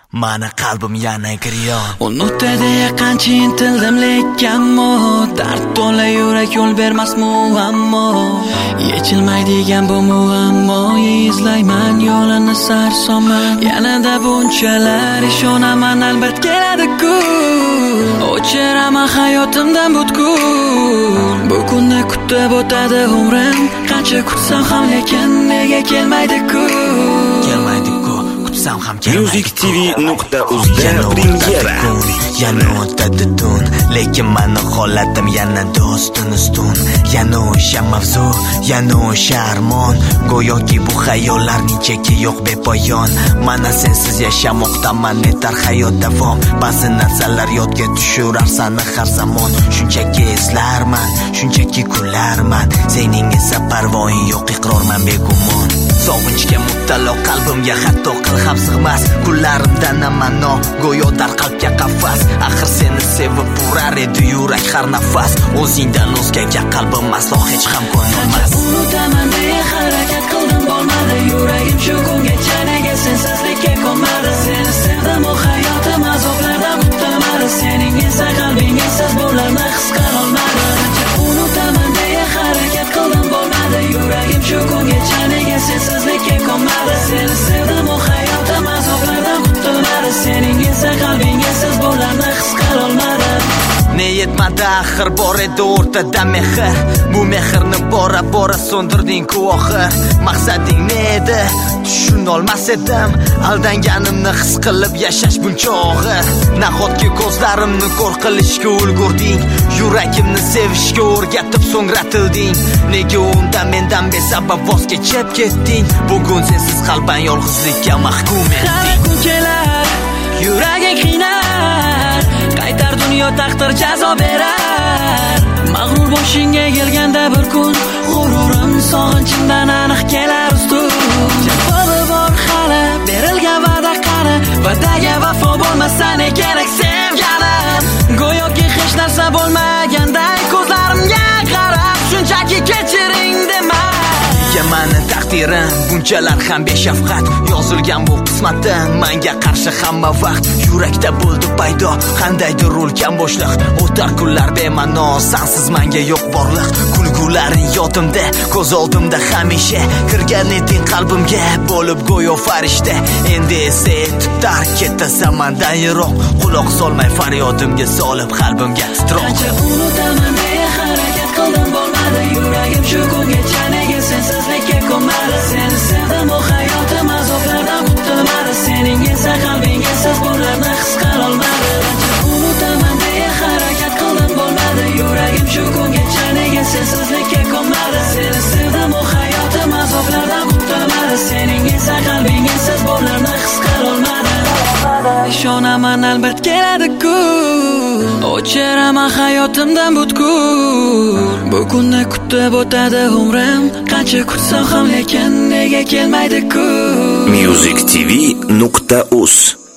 Mani qalbim yana giryon. Unutdi deya qancha intildim lekanmo, dard to'la yurak yo'l bermas muammo. Yechilmaydigan bu muammo, izlayman yo'lini sarsoman. Yanada bunchalar ishonaman albatta keladi-ku. O'chiraman hayotimdan butkul. Bu kunni kutib o'tadi umrim, qancha kutsam ham lekin nega kelmaydi-ku. MusicTV.uzda premyera. Yana o'tadi tun, lekin mani holatim yana do'stin ustun. Yana o'sha mavzu, yana o'sha armon. Go'yoki bu xayollarning cheki yo'q bepoyon. Mana sensiz yashamoqdaman netar hayot davom. Ba'zi narsalar yodga tushirar seni har zamon. Shunchaki eslarman, shunchaki kularman. Sening esa parvoying yo'q, iqrorman begumon. Sog'inchga muttalo qalbimga hatto qil ham sig'mas. Kunlarimdan amano go'yo dar qalbga qafas. Axir seni sevib urar edi yurak har nafas. O'zingdan o'zgaga qalbim aslo hech ham ko'nmas. Unutaman deya harakat qildim bo'lmadi. Yuragim shu kungacha nega sensizlikka ko'nmadi. Seni sevdim u hayotim azoblardan qutulmadi. Sening esa qalbing esiz bo'larni his qilolmadi. Unutaman deya harakat qildim bo'lmadi. Yuragim shu kungacha nega sensizlikka ko'nmadi. Seni sevdim u hayotim azoblardan qutulmadi. Sening esa qalbing esiz bo'larni his qilolmadi. Ne yetmadi axir bor edi o'rtada mehr. Bu mehrni bora bora so'ndirding-ku oxir. Maqsading ne edi? Tushunolmas edim. Aldanganimni his qilib yashash buncha og'ir. Nahotki ko'zlarimni ko'r qilishga ulgurding. Yuragimni sevishga o'rgatib so'ngratilding. Nega undan mendan besabab voz kechib ketding? Bugun sensiz qalban yolg'izlikka mahkum etding. Har kun kelar, yuraging qiynar. Qaytar dunyo taqdir jazo berar. Mag'rur boshingga kelganda bir kun g'ururim sog'inchimdan aniq kelar ustun. Javobi bor hali, berilgan va'da qani. Va'daga vafo bo'lmasa ne kerak sevganim. Go'yoki hech narsa bo'lmaganday ko'zlarimga qarab shunchaki kechiring demay. Mani taqdirim bunchalar ham beshafqat. Yozilgan bu qismatim menga qarshi hamma vaqt. Yurakda bo'ldi paydo qandaydir ulkan bo'shliq. O'tar kunlar bema'no, sensiz menga yo'q borliq. Kulgularing yodimda, ko'z oldimda hamisha. Kirgan eding qalbimga bo'lib go'yo farishta. Endi esa tutar ketasan mendan yiroq. Quloq solmay faryodimga solib qalbimga titroq. Qancha unutaman deya harakat qildim bo'lmadi. Yuragim shu kungacha nega sensizlikka ko'nmadi. Seni sevdim u hayotim azoblardan qutulmadi. Sening esa qalbing esiz bo'larni his qilolmadi. Unutaman deya harakat qildim bo'lmadi. Yuragim shu kungacha nega sensizlikka ko'nmadi. Seni sevdim u hayotim azoblardan qutulmadi. Sening esa qalbing esiz bo'larni his qilolmadi. Ishonaman albatta keladi-ku. O'chiraman hayotimdan butkul. Bu kunni kutib o'tadi umrim, qancha kutsam ham lekin nega kelmaydi-ku. MusicTV.uz